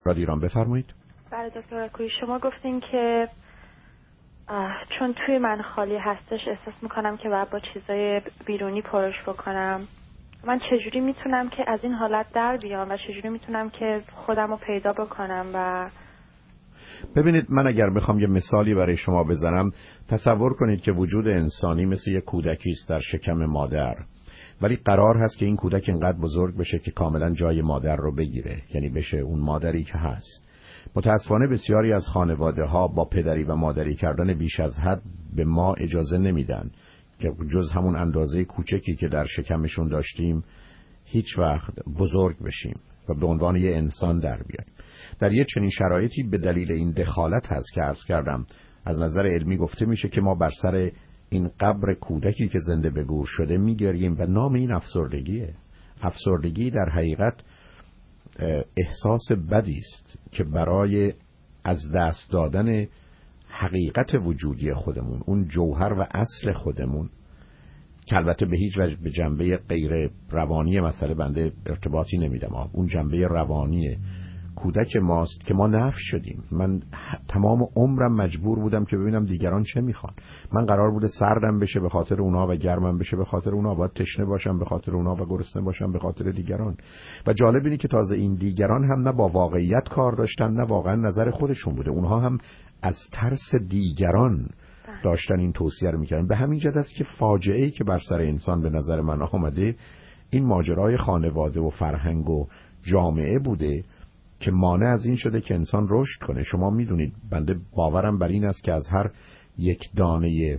ایران. بفرمایید. بله دکتر کوی، شما گفتین که چون توی من خالی هستش احساس میکنم که باید با چیزای بیرونی پرش بکنم. من چجوری میتونم که از این حالت در بیام و چجوری میتونم که خودم رو پیدا بکنم؟ و ببینید، من اگر بخوام یه مثالی برای شما بزنم، تصور کنید که وجود انسانی مثل یک کودکی است در شکم مادر، ولی قرار هست که این کودک اینقدر بزرگ بشه که کاملا جای مادر رو بگیره، یعنی بشه اون مادری که هست. متاسفانه بسیاری از خانواده ها با پدری و مادری کردن بیش از حد به ما اجازه نمیدن که جز همون اندازه کوچکی که در شکمشون داشتیم هیچ وقت بزرگ بشیم و به عنوان یه انسان در بیاییم. در یه چنین شرایطی به دلیل این دخالت هست که عرض کردم از نظر علمی گفته میشه که ما بر سر این قبر کودکی که زنده به گور شده میگریم و نام این افسردگیه. افسردگی در حقیقت احساس بدی است که برای از دست دادن حقیقت وجودی خودمون، اون جوهر و اصل خودمون که البته به هیچ وجه به جنبه غیر روانی مسئله بنده ارتباطی نمیدم، اون جنبه روانی کودک ماست که ما نفی شدیم. من تمام عمرم مجبور بودم که ببینم دیگران چه میخوان. من قرار بوده سردم بشه به خاطر اونا و گرمم بشه به خاطر اونا، باید تشنه باشم به خاطر اونا و گرسنه باشم به خاطر دیگران. و جالب اینه که تازه این دیگران هم نه با واقعیت کار داشتن نه واقعا نظر خودشون بوده، اونها هم از ترس دیگران داشتن این توصیه رو میکردن. به همین جهت است که فاجعه‌ای که بر سر انسان به نظر من آمده این ماجرای خانواده و فرهنگ و جامعه بوده که مانع از این شده که انسان رشد کنه. شما میدونید بنده باورم بر این است که از هر یک دانه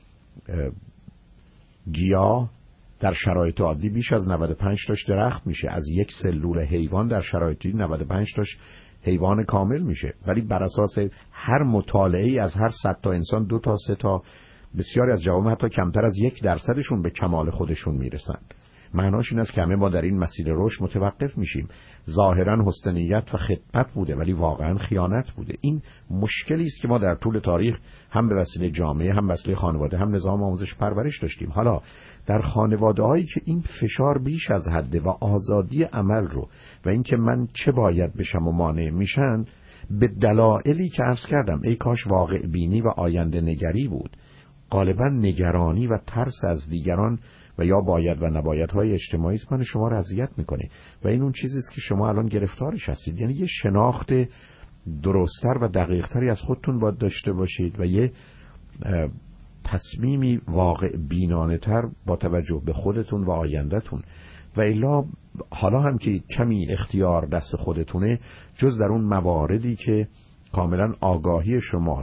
گیاه در شرایط عادی بیش از 95 تاش درخت میشه، از یک سلول حیوان در شرایطی 95 تاش حیوان کامل میشه، ولی بر اساس هر مطالعه‌ای از هر 100 تا انسان 2 تا 3 تا، بسیاری از جوامع حتی کمتر از 1% به کمال خودشون میرسن. معناش این است که همه ما در این مسیر رشد متوقف میشیم. ظاهرا حسن نیت و خدمت بوده ولی واقعا خیانت بوده. این مشکلی است که ما در طول تاریخ هم به وسیله جامعه، هم به وسیله خانواده، هم نظام آموزش پرورش داشتیم. حالا در خانواده‌هایی که این فشار بیش از حده و آزادی عمل رو و اینکه من چه باید بشم و مانع میشن، به دلایلی که عرض کردم ای کاش واقع بینی و آینده نگری بود، غالبا نگرانی و ترس از دیگران و یا باید و نبایدهای اجتماعی است من شما را اذیت میکنه و این اون چیزی است که شما الان گرفتارش هستید. یعنی یه شناخت درست‌تر و دقیق‌تری از خودتون باید داشته باشید و یه تصمیمی واقع بینانه‌تر با توجه به خودتون و آینده‌تون. و الا حالا هم که کمی اختیار دست خودتونه، جز در اون مواردی که کاملا آگاهی شما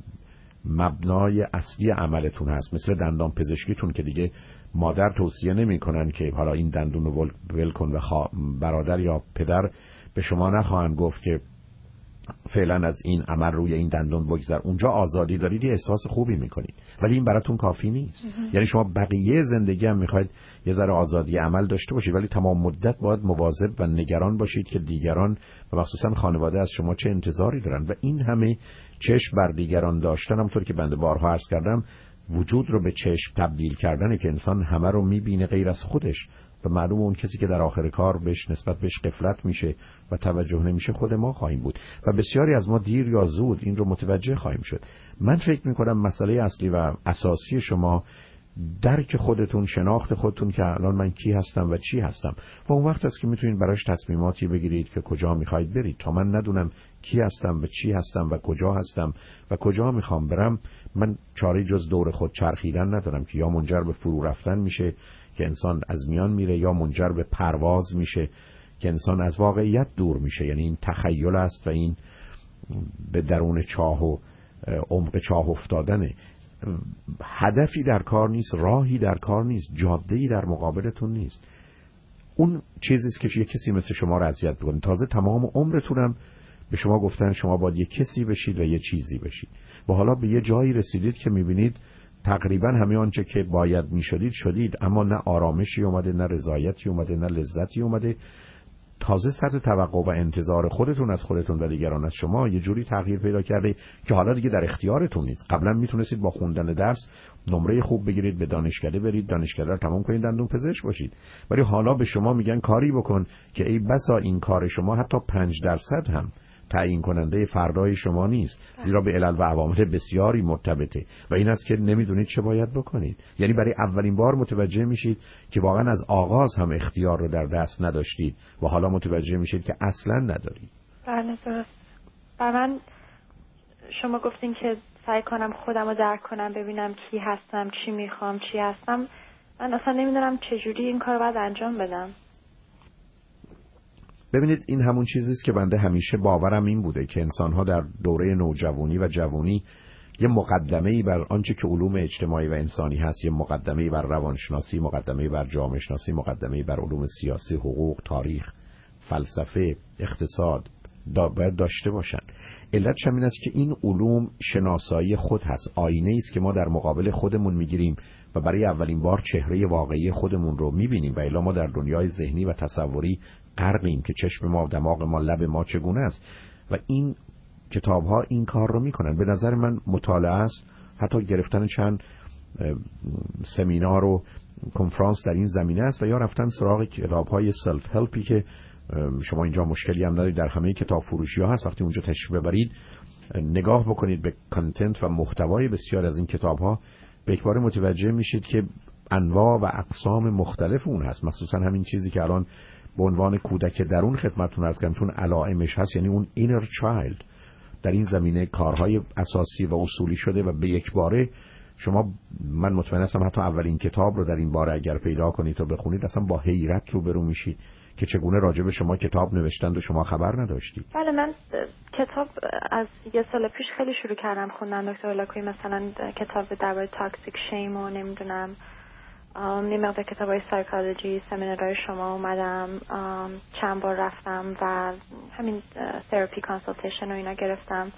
مبنای اصلی عملتون هست، مثل دندان پزشکیتون که دیگه مادر توصیه نمی کنن که حالا این دندون رو ول کن و برادر یا پدر به شما نخواهند گفت که فعلا از این عمل روی این دندون بگذر. اونجا آزادی دارید، یه احساس خوبی میکنید، ولی این براتون کافی نیست. یعنی شما بقیه زندگی هم میخواید یه ذره آزادی عمل داشته باشید، ولی تمام مدت باید مواظب و نگران باشید که دیگران و مخصوصا خانواده از شما چه انتظاری دارن. و این همه چشم بر دیگران داشتن، همونطور که بنده بارها عرض کردم، وجود رو به چشم تبدیل کردنه که انسان همه رو میبینه غیر از خودش و معلوم اون کسی که در آخر کار بهش نسبت بهش غفلت میشه و توجه نمیشه خود ما خواهیم بود و بسیاری از ما دیر یا زود این رو متوجه خواهیم شد. من فکر میکنم مسئله اصلی و اساسی شما درک خودتون، شناخت خودتون که الان من کی هستم و چی هستم و اون وقت است که میتونید براش تصمیماتی بگیرید که کجا میخواید برید. تا من ندونم کی هستم و چی هستم و کجا هستم و کجا میخوام برم، من چاره جز دور خود چرخیدن ندارم که یا منجر به فرو رفتن میشه که انسان از میان میره یا منجر به پرواز میشه که انسان از واقعیت دور میشه. یعنی این تخیل است و این به درون چاه و عمق چاه افتادنه. هدفی در کار نیست، راهی در کار نیست، جاده‌ای در مقابلتون نیست. اون چیزی است که یه کسی مثل شما را اذیت می‌کنه. تازه تمام عمرتونم به شما گفتن شما باید یه کسی بشید و یه چیزی بشید و حالا به یه جایی رسیدید که می‌بینید تقریبا همه آنچه که باید می‌شدید شدید، اما نه آرامشی اومده، نه رضایتی اومده، نه لذتی اومده. تازه سطح توقع و انتظار خودتون از خودتون و دیگران از شما یه جوری تغییر پیدا کرده که حالا دیگه در اختیارتون نیست. قبلا میتونستید با خوندن درس نمره خوب بگیرید، به دانشکده برید، دانشکده رو تمام کنید، دندون پزشک باشید، ولی حالا به شما میگن کاری بکن که ای بسا این کار شما حتی 5% هم تعیین کننده فردای شما نیست، زیرا به علل و عوامل بسیاری مرتبطه و این است که نمیدونید چه باید بکنید. یعنی برای اولین بار متوجه میشید که واقعا از آغاز هم اختیار رو در دست نداشتید و حالا متوجه میشید که اصلا ندارید. بله درست. و من شما گفتین که سعی کنم خودم رو درک کنم، ببینم کی هستم، چی میخوام، چی هستم. من اصلا نمیدونم چجوری این کار رو باید انجام بدم. ببینید این همون چیزی است که بنده همیشه باورم این بوده که انسان‌ها در دوره نوجوانی و جوانی یه مقدمه‌ای بر آنچه که علوم اجتماعی و انسانی هست، یه مقدمه‌ای بر روانشناسی، مقدمه‌ای بر جامعه شناسی، مقدمه‌ای بر علوم سیاسی، حقوق، تاریخ، فلسفه، اقتصاد باید داشته باشن. علتش هم این است که این علوم شناسایی خود هست، آینه‌ای است که ما در مقابل خودمون می‌گیریم و برای اولین بار چهره واقعی خودمون رو می‌بینیم و الا ما در دنیای ذهنی و تصوری غرقیم که چشم ما، دماغ ما، لب ما چگونه است و این کتاب‌ها این کار رو می‌کنن. به نظر من مطالعه است، حتی گرفتن چند سمینار و کنفرانس در این زمینه است و یا رفتن سراغ کتاب‌های سلف هلپی که شما اینجا مشکلی هم ندارید، در همه کتاب فروشی‌ها هست. وقتی اونجا تشریف ببرید نگاه بکنید به کانتنت و محتوای بسیار از این کتاب‌ها، به یکباره متوجه میشید که انواع و اقسام مختلف اون هست، مخصوصا همین چیزی که الان به عنوان کودک درون خدمتتون عرض کردم، چون علائمش هست، یعنی اون inner child. در این زمینه کارهای اساسی و اصولی شده و به یکباره شما، من مطمئن هستم حتی اولین کتاب رو در این باره اگر پیدا کنید و بخونید اصلا با حیرت روبرو میشید که چگونه راجع به شما کتاب نوشتند و شما خبر نداشتید. بله من کتاب از یه سال پیش خیلی شروع کردم خوندن دکتر لاکوی، مثلا کتاب درباره تاکسیک شیم و نمیدونم یه مقدار کتابای سایکولوژی، سمینارهای شما اومدم، چند بار رفتم و همین تراپی کانسالتیشن و اینا گرفتم،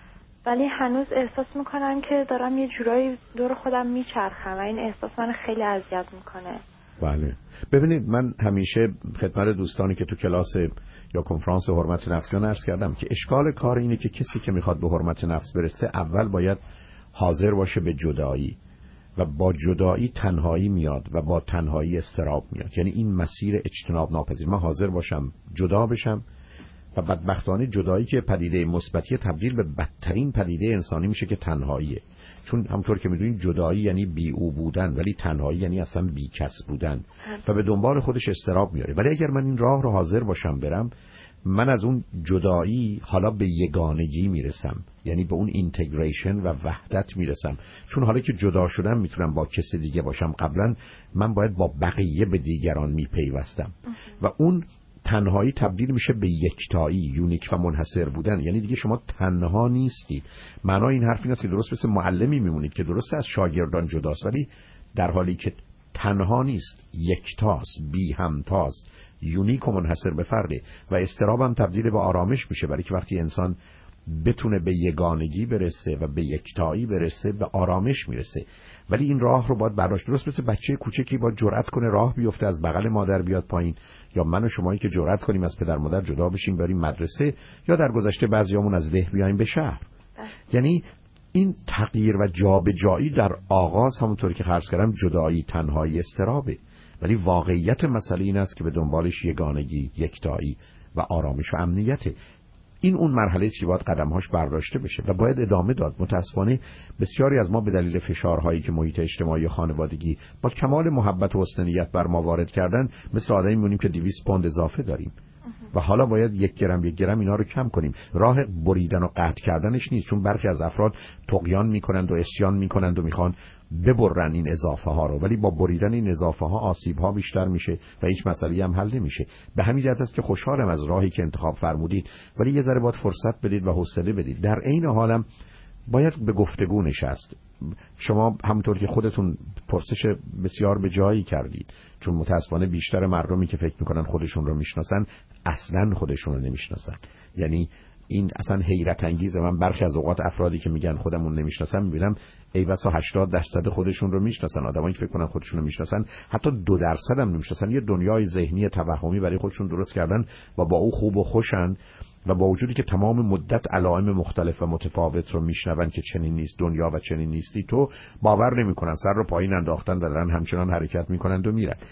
ولی هنوز احساس میکنم که دارم یه جورایی دور خودم میچرخم و این احساس من خیلی اذیت میکنه. بله ببینید، من همیشه خدمت دوستانی که تو کلاس یا کنفرانس حرمت نفس عرض کردم که اشکال کار اینه که کسی که میخواد به حرمت نفس برسه اول باید حاضر باشه به جدایی و با جدایی تنهایی میاد و با تنهایی اضطراب میاد. یعنی این مسیر اجتناب ناپذیر. من حاضر باشم جدا بشم و بدبختانه جدایی که پدیده مثبتی تبدیل به بدترین پدیده انسانی میشه که تنهاییه. چون همطور که میدونید جدایی یعنی بی او بودن، ولی تنهایی یعنی اصلا بی کس بودن و به دنبال خودش اضطراب میاره. ولی اگر من این راه رو حاضر باشم برم، من از اون جدایی حالا به یگانگی میرسم، یعنی به اون اینتگریشن و وحدت میرسم. چون حالا که جدا شدم میتونم با کسی دیگه باشم، قبلا من باید با بقیه به دیگران میپیوستم و اون تنهایی تبدیل میشه به یکتایی، یونیک و منحصر بودن. یعنی دیگه شما تنها نیستید. معنای این حرف این است که درست مثل معلمی میمونید که درست از شاگردان جداست، ولی در حالی که تنها نیست، یکتاست، بی همتاست، یونیک و منحصر به فرده و اضطراب هم تبدیل به آرامش میشه، برای که وقتی انسان بتونه به یگانگی برسه و به یکتایی برسه به آرامش میرسه. ولی این راه رو باید برداشت. درست مثل بچه کوچکی باید جرأت کنه راه بیفته، از بغل مادر بیاد پایین، یا من و شمایی که جرأت کنیم از پدر مادر جدا بشیم بریم مدرسه، یا در گذشته بعضیامون از ده بیایم به شهر. یعنی این تغییر و جابجایی در آغاز همونطوری که عرض کردم جدایی، تنهایی، اضطرابه، ولی واقعیت مسئله این است که به دنبالش یگانگی، یکتایی و آرامش و امنیته. این اون مرحله است که باید قدم‌هاش برداشته بشه و باید ادامه داد. متأسفانه بسیاری از ما به دلیل فشارهایی که محیط اجتماعی و خانوادگی با کمال محبت و حسن نیت بر ما وارد کردن، مثل آدمی میمونیم که 200 پوند اضافه داریم و حالا باید یک گرم اینا رو کم کنیم. راه بریدن و قطع کردنش نیست، چون برخی از افراد طغیان میکنند و عصیان میکنند و میخوان ببرن این اضافه ها رو، ولی با بریدن این اضافه ها آسیب ها بیشتر میشه و هیچ مسئله هم حل نمیشه. به همین جهت است که خوشحالم از راهی که انتخاب فرمودید، ولی یه ذره باید فرصت بدید و حوصله بدید. در عین حالم باید به گفتگو نشست. شما همونطور که خودتون پرسش بسیار به جایی کردید، چون متاسفانه بیشتر مردمی که فکر میکنن خودشون رو میشناسن اصلا خودشون رو نمیشناسن. یعنی این اصلا حیرت انگیزه. من برخی از اوقات افرادی که میگن خودمون نمیشناسم میبینم ای بسا 80% خودشون رو میشناسن. آدمایی که فکر کنن خودشون رو میشناسن حتی 2% هم نمیشناسن. یه دنیای ذهنی توهمی برای خودشون درست کردن و با او خوب و خوشن و با وجودی که تمام مدت علائم مختلف و متفاوت رو میشنون که چنین نیست دنیا و چنین نیستی تو، باور نمیکنن، سر رو پایین انداختن و دارن همچنان حرکت میکنند و میرن.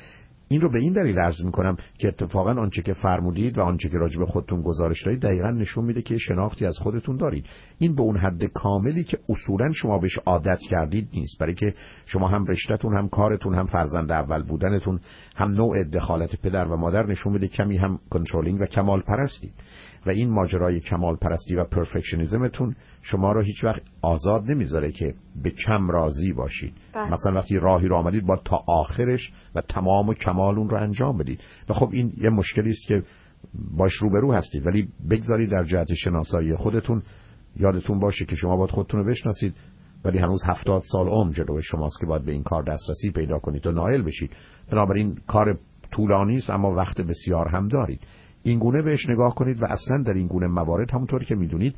این رو به این دلیل عرض می‌کنم که اتفاقا آنچه که فرمودید و آنچه که راجع به خودتون گزارش دادید دقیقاً نشون میده که شناختی از خودتون دارید. این به اون حد کاملی که اصولاً شما بهش عادت کردید نیست، برای که شما هم رشته‌تون، هم کارتون، هم فرزند اول بودنتون، هم نوع دخالت پدر و مادر نشون میده کمی هم کنترلینگ و کمال پرستید و این ماجرای کمال پرستی و پرفکشنیسمتون شما رو هیچ وقت آزاد نمیذاره که به کم راضی باشید. مثلا وقتی راهی رو آمدید با تا آخرش و تمام و کمال اون رو انجام بدید و خب این یه مشکلی است که باش روبرو هستید، ولی بگذارید در جهت شناسایی خودتون یادتون باشه که شما باید خودتون رو بشناسید، ولی هنوز 70 سال عمر جلوی شماست که باید به این کار دسترسی پیدا کنید و نائل بشید. بنابراین کار طولانی است اما وقت بسیار هم دارید. این گونه بهش نگاه کنید و اصلا در این گونه موارد همونطور که میدونید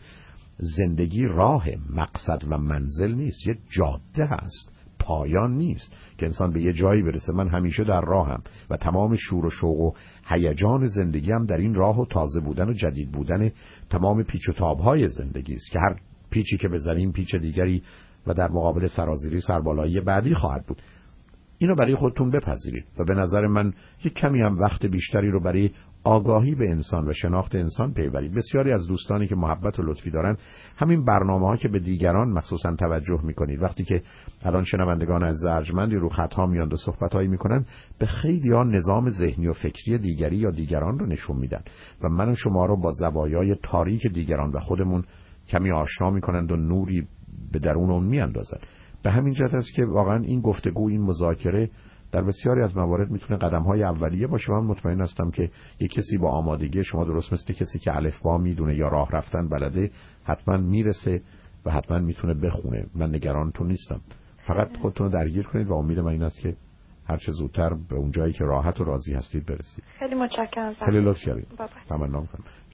زندگی راه مقصد و منزل نیست، یه جاده هست، پایان نیست که انسان به یه جایی برسه. من همیشه در راهم و تمام شور و شوق و هیجان زندگی هم در این راه و تازه بودن و جدید بودن تمام پیچ و تاب‌های زندگی است که هر پیچی که بزنیم پیچ دیگری و در مقابل سرازیری سربالایی بعدی خواهد بود. اینو برای خودتون بپذیرید و به نظر من یک کمی هم وقت بیشتری رو برای آگاهی به انسان و شناخت انسان پیبرید. بسیاری از دوستانی که محبت و لطفی دارن همین برنامه‌ها که به دیگران مخصوصا توجه می‌کنید، وقتی که الان شنوندگان از ارجمندی رو خطا میاند و صحبت‌هایی می‌کنن، به خیلی‌ها نظام ذهنی و فکری دیگری یا دیگران رو نشون میدن و من و شما رو با زوایای تاریک دیگران و خودمون کمی آشنا می‌کنند و نوری به درون اون میاندازن. به همین جهت است که واقعا این گفتگو، این مذاکره در بسیاری از موارد میتونه قدم‌های اولیه باشه. من مطمئن هستم که یک کسی با آمادگی شما درست مثل کسی که الفبا میدونه یا راه رفتن بلده حتما میرسه و حتما میتونه بخونه. من نگرانتون نیستم، فقط خودتون رو درگیر کنید و امید من این است که هر چه زودتر به اون جایی که راحت و راضی هستید برسید. خیلی متشکرم. خیلی لطف کردید. تمنا می‌کنم.